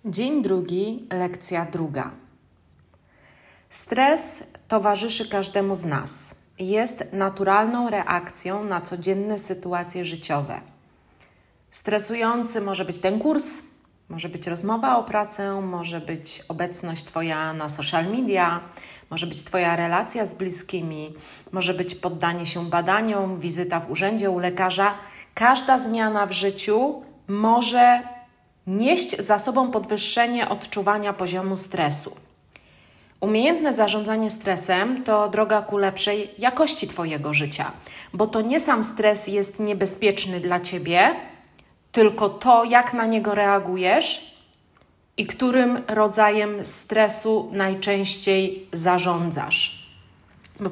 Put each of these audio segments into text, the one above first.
Dzień drugi, lekcja druga. Stres towarzyszy każdemu z nas. Jest naturalną reakcją na codzienne sytuacje życiowe. Stresujący może być ten kurs, może być rozmowa o pracę, może być obecność Twoja na social media, może być Twoja relacja z bliskimi, może być poddanie się badaniom, wizyta w urzędzie u lekarza. Każda zmiana w życiu może nieść za sobą podwyższenie odczuwania poziomu stresu. Umiejętne zarządzanie stresem to droga ku lepszej jakości Twojego życia, bo to nie sam stres jest niebezpieczny dla Ciebie, tylko to, jak na niego reagujesz i którym rodzajem stresu najczęściej zarządzasz. Bo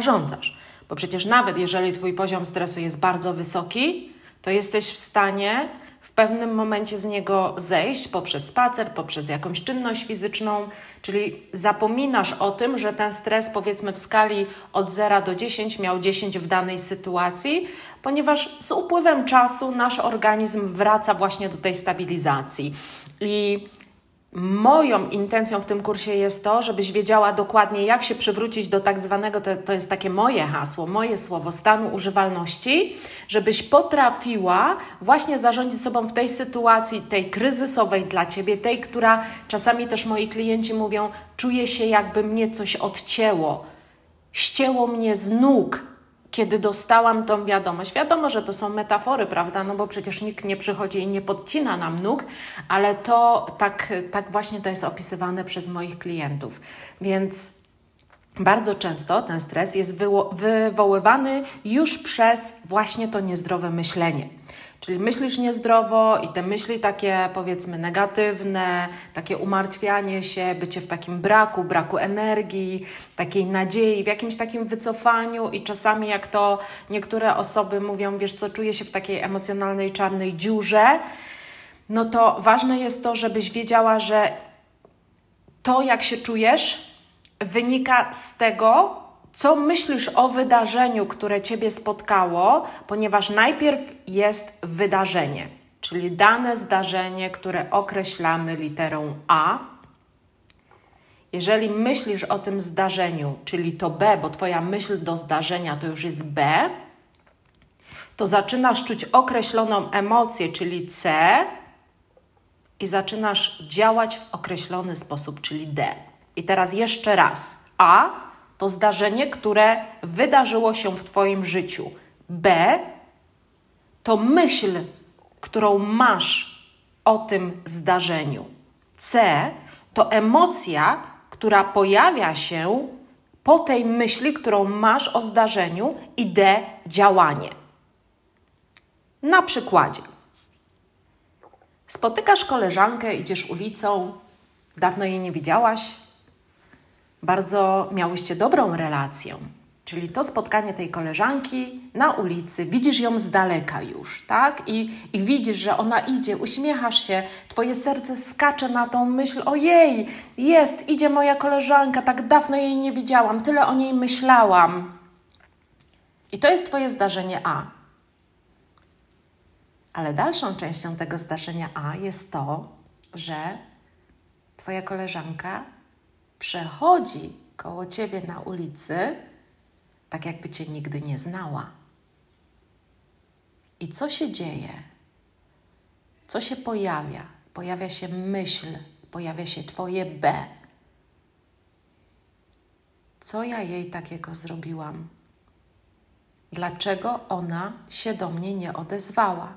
przecież nawet jeżeli Twój poziom stresu jest bardzo wysoki, to jesteś w stanie w pewnym momencie z niego zejść poprzez spacer, poprzez jakąś czynność fizyczną, czyli zapominasz o tym, że ten stres, powiedzmy w skali od 0 do 10 miał 10 w danej sytuacji, ponieważ z upływem czasu nasz organizm wraca właśnie do tej stabilizacji. I moją intencją w tym kursie jest to, żebyś wiedziała dokładnie, jak się przywrócić do tak zwanego, to jest takie moje hasło, moje słowo, stanu używalności, żebyś potrafiła właśnie zarządzić sobą w tej sytuacji, tej kryzysowej dla Ciebie, tej, która czasami też moi klienci mówią, czuję się, jakby mnie coś odcięło, ścięło mnie z nóg, kiedy dostałam tą wiadomość. Wiadomo, że to są metafory, prawda? No bo przecież nikt nie przychodzi i nie podcina nam nóg, ale to tak właśnie to jest opisywane przez moich klientów. Więc bardzo często ten stres jest wywoływany już przez właśnie to niezdrowe myślenie. Czyli myślisz niezdrowo i te myśli takie, powiedzmy, negatywne, takie umartwianie się, bycie w takim braku energii, takiej nadziei, w jakimś takim wycofaniu i czasami jak to niektóre osoby mówią, wiesz co, czuję się w takiej emocjonalnej czarnej dziurze, no to ważne jest to, żebyś wiedziała, że to, jak się czujesz, wynika z tego, co myślisz o wydarzeniu, które Ciebie spotkało, ponieważ najpierw jest wydarzenie, czyli dane zdarzenie, które określamy literą A. Jeżeli myślisz o tym zdarzeniu, czyli to B, bo Twoja myśl do zdarzenia to już jest B, to zaczynasz czuć określoną emocję, czyli C i zaczynasz działać w określony sposób, czyli D. I teraz jeszcze raz. A to zdarzenie, które wydarzyło się w Twoim życiu. B to myśl, którą masz o tym zdarzeniu. C to emocja, która pojawia się po tej myśli, którą masz o zdarzeniu i D działanie. Na przykładzie. Spotykasz koleżankę, idziesz ulicą, dawno jej nie widziałaś, bardzo miałyście dobrą relację, czyli to spotkanie tej koleżanki na ulicy, widzisz ją z daleka już, tak? I widzisz, że ona idzie, uśmiechasz się, Twoje serce skacze na tą myśl, ojej, idzie moja koleżanka, tak dawno jej nie widziałam, tyle o niej myślałam. I to jest Twoje zdarzenie A. Ale dalszą częścią tego zdarzenia A jest to, że Twoja koleżanka przechodzi koło Ciebie na ulicy, tak jakby Cię nigdy nie znała. I co się dzieje? Co się pojawia? Pojawia się myśl, pojawia się Twoje B. Co ja jej takiego zrobiłam? Dlaczego ona się do mnie nie odezwała?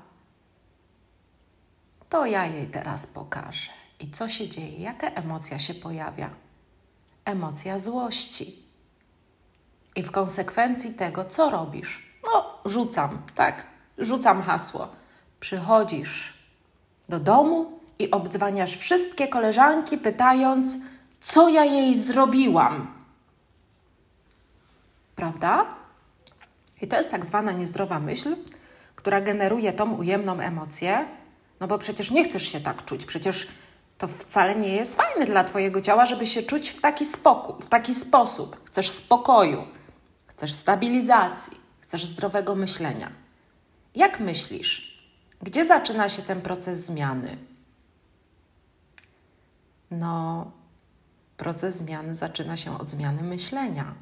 To ja jej teraz pokażę. I co się dzieje? Jaka emocja się pojawia? Emocja złości. I w konsekwencji tego, co robisz? No, rzucam hasło. Przychodzisz do domu i obdzwaniasz wszystkie koleżanki, pytając, co ja jej zrobiłam. Prawda? I to jest tak zwana niezdrowa myśl, która generuje tą ujemną emocję, no bo przecież nie chcesz się tak czuć, przecież to wcale nie jest fajne dla Twojego ciała, żeby się czuć w taki sposób. Chcesz spokoju, chcesz stabilizacji, chcesz zdrowego myślenia. Jak myślisz? Gdzie zaczyna się ten proces zmiany? No, proces zmiany zaczyna się od zmiany myślenia.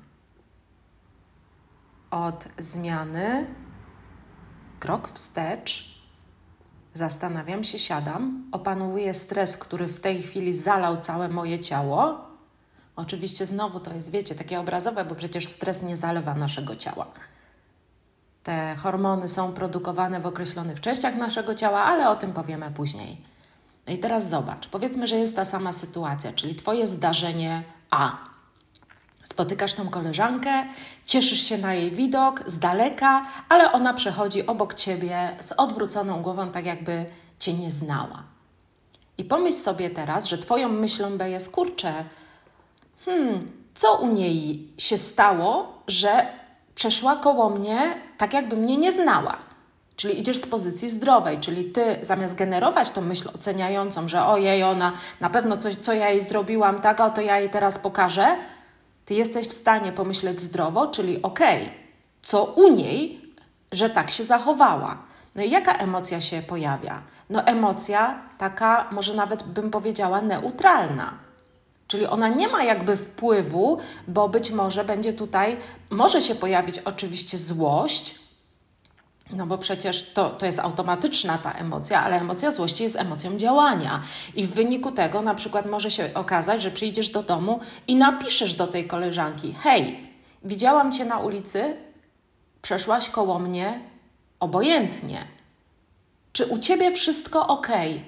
Od zmiany, krok wstecz, zastanawiam się, siadam, opanowuję stres, który w tej chwili zalał całe moje ciało. Oczywiście znowu to jest, wiecie, takie obrazowe, bo przecież stres nie zalewa naszego ciała. Te hormony są produkowane w określonych częściach naszego ciała, ale o tym powiemy później. No i teraz zobacz, powiedzmy, że jest ta sama sytuacja, czyli Twoje zdarzenie A. Spotykasz tą koleżankę, cieszysz się na jej widok z daleka, ale ona przechodzi obok Ciebie z odwróconą głową, tak jakby Cię nie znała. I pomyśl sobie teraz, że Twoją myślą B jest, kurczę, co u niej się stało, że przeszła koło mnie tak, jakby mnie nie znała. Czyli idziesz z pozycji zdrowej, czyli Ty zamiast generować tą myśl oceniającą, że ojej, ona na pewno coś, co ja jej zrobiłam, tak, to ja jej teraz pokażę, Ty jesteś w stanie pomyśleć zdrowo, czyli co u niej, że tak się zachowała. No i jaka emocja się pojawia? No emocja taka, może nawet bym powiedziała, neutralna. Czyli ona nie ma jakby wpływu, bo być może będzie tutaj, może się pojawić oczywiście złość, no bo przecież to jest automatyczna ta emocja, ale emocja złości jest emocją działania. I w wyniku tego na przykład może się okazać, że przyjdziesz do domu i napiszesz do tej koleżanki: hej, widziałam Cię na ulicy, przeszłaś koło mnie obojętnie. Czy u Ciebie wszystko okej?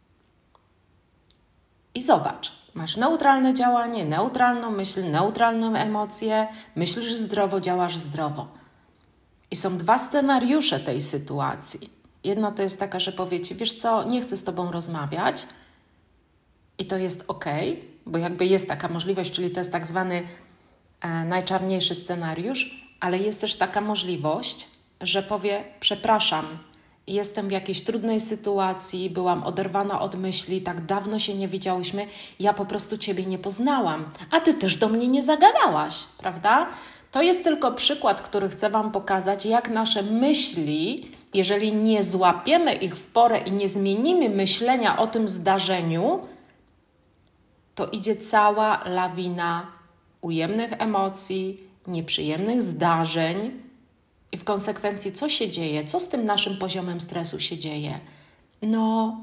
I zobacz, masz neutralne działanie, neutralną myśl, neutralną emocję, myślisz zdrowo, działasz zdrowo. I są dwa scenariusze tej sytuacji. Jedna to jest taka, że powie Ci: wiesz co, nie chcę z Tobą rozmawiać i to jest bo jakby jest taka możliwość, czyli to jest tak zwany najczarniejszy scenariusz, ale jest też taka możliwość, że powie: przepraszam, jestem w jakiejś trudnej sytuacji, byłam oderwana od myśli, tak dawno się nie widziałyśmy, ja po prostu Ciebie nie poznałam, a Ty też do mnie nie zagadałaś, prawda? To jest tylko przykład, który chcę Wam pokazać, jak nasze myśli, jeżeli nie złapiemy ich w porę i nie zmienimy myślenia o tym zdarzeniu, to idzie cała lawina ujemnych emocji, nieprzyjemnych zdarzeń i w konsekwencji co się dzieje? Co z tym naszym poziomem stresu się dzieje? No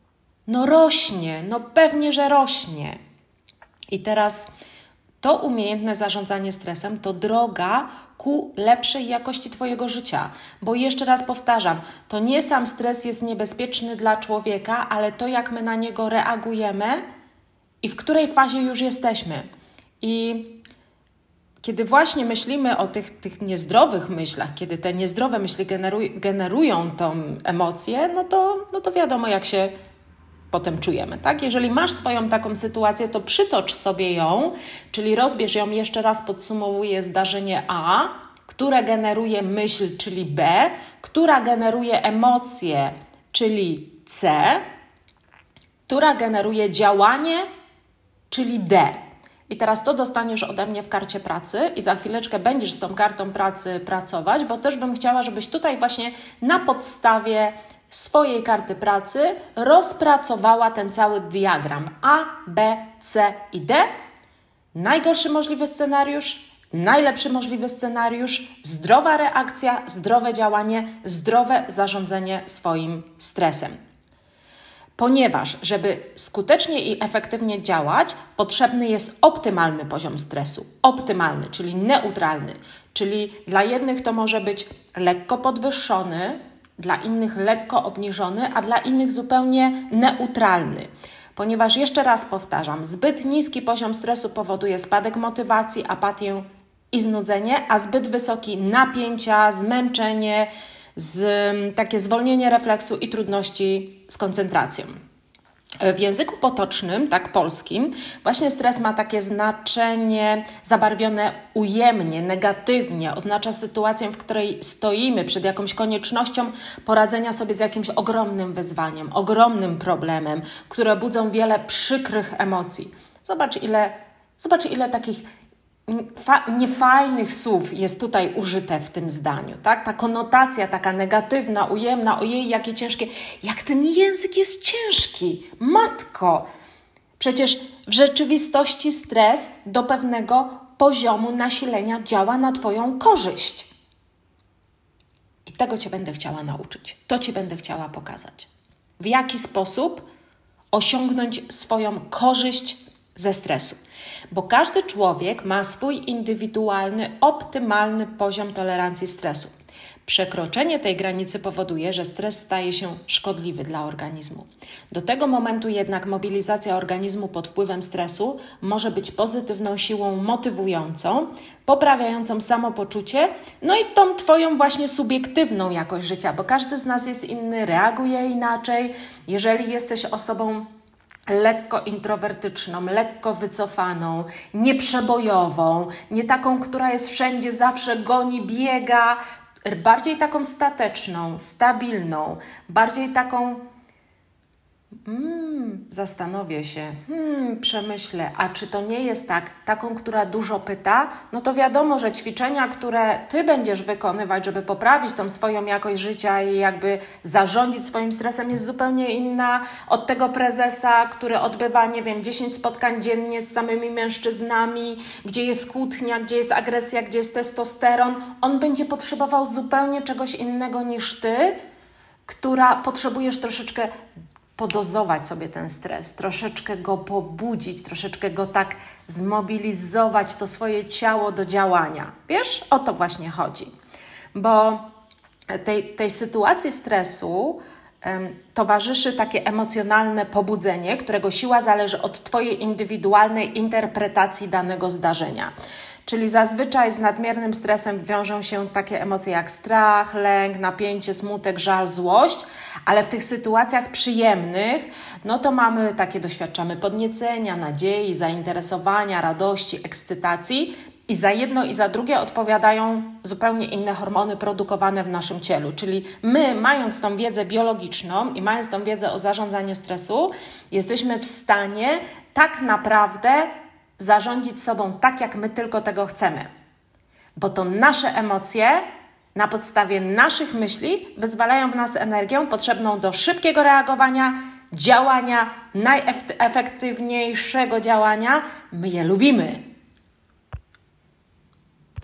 rośnie, pewnie, że rośnie. I teraz to umiejętne zarządzanie stresem to droga ku lepszej jakości Twojego życia. Bo jeszcze raz powtarzam, to nie sam stres jest niebezpieczny dla człowieka, ale to, jak my na niego reagujemy i w której fazie już jesteśmy. I kiedy właśnie myślimy o tych niezdrowych myślach, kiedy te niezdrowe myśli generują tą emocję, no to wiadomo, jak się potem czujemy, tak? Jeżeli masz swoją taką sytuację, to przytocz sobie ją, czyli rozbierz ją, jeszcze raz podsumowuję zdarzenie A, które generuje myśl, czyli B, która generuje emocje, czyli C, która generuje działanie, czyli D. I teraz to dostaniesz ode mnie w karcie pracy i za chwileczkę będziesz z tą kartą pracy pracować, bo też bym chciała, żebyś tutaj właśnie na podstawie swojej karty pracy rozpracowała ten cały diagram A, B, C i D. Najgorszy możliwy scenariusz, najlepszy możliwy scenariusz, zdrowa reakcja, zdrowe działanie, zdrowe zarządzanie swoim stresem. Ponieważ, żeby skutecznie i efektywnie działać, potrzebny jest optymalny poziom stresu. Optymalny, czyli neutralny. Czyli dla jednych to może być lekko podwyższony, dla innych lekko obniżony, a dla innych zupełnie neutralny. Ponieważ, jeszcze raz powtarzam, zbyt niski poziom stresu powoduje spadek motywacji, apatię i znudzenie, a zbyt wysoki napięcia, zmęczenie, takie zwolnienie refleksu i trudności z koncentracją. W języku potocznym, tak polskim, właśnie stres ma takie znaczenie zabarwione ujemnie, negatywnie. Oznacza sytuację, w której stoimy przed jakąś koniecznością poradzenia sobie z jakimś ogromnym wyzwaniem, ogromnym problemem, które budzą wiele przykrych emocji. Zobacz, ile takich niefajnych słów jest tutaj użyte w tym zdaniu, tak? Ta konotacja taka negatywna, ujemna, ojej, jakie ciężkie, jak ten język jest ciężki, matko! Przecież w rzeczywistości stres do pewnego poziomu nasilenia działa na Twoją korzyść. I tego Cię będę chciała nauczyć. To Ci będę chciała pokazać. W jaki sposób osiągnąć swoją korzyść ze stresu. Bo każdy człowiek ma swój indywidualny, optymalny poziom tolerancji stresu. Przekroczenie tej granicy powoduje, że stres staje się szkodliwy dla organizmu. Do tego momentu jednak mobilizacja organizmu pod wpływem stresu może być pozytywną siłą motywującą, poprawiającą samopoczucie, no i tą Twoją właśnie subiektywną jakość życia, bo każdy z nas jest inny, reaguje inaczej. Jeżeli jesteś osobą lekko introwertyczną, lekko wycofaną, nieprzebojową, nie taką, która jest wszędzie, zawsze goni, biega, bardziej taką stateczną, stabilną, bardziej taką zastanowię się, przemyślę, a czy to nie jest taką, która dużo pyta, no to wiadomo, że ćwiczenia, które Ty będziesz wykonywać, żeby poprawić tą swoją jakość życia i jakby zarządzić swoim stresem, jest zupełnie inna od tego prezesa, który odbywa, 10 spotkań dziennie z samymi mężczyznami, gdzie jest kłótnia, gdzie jest agresja, gdzie jest testosteron. On będzie potrzebował zupełnie czegoś innego niż Ty, która potrzebujesz troszeczkę podozować sobie ten stres, troszeczkę go pobudzić, troszeczkę go tak zmobilizować, to swoje ciało do działania. Wiesz, o to właśnie chodzi. Bo tej sytuacji stresu towarzyszy takie emocjonalne pobudzenie, którego siła zależy od Twojej indywidualnej interpretacji danego zdarzenia. Czyli zazwyczaj z nadmiernym stresem wiążą się takie emocje jak strach, lęk, napięcie, smutek, żal, złość, ale w tych sytuacjach przyjemnych, no to doświadczamy podniecenia, nadziei, zainteresowania, radości, ekscytacji i za jedno i za drugie odpowiadają zupełnie inne hormony produkowane w naszym ciele. Czyli my, mając tą wiedzę biologiczną i mając tą wiedzę o zarządzaniu stresu, jesteśmy w stanie tak naprawdę zarządzić sobą tak, jak my tylko tego chcemy. Bo to nasze emocje na podstawie naszych myśli wyzwalają w nas energię potrzebną do szybkiego reagowania, działania, najefektywniejszego działania. My je lubimy.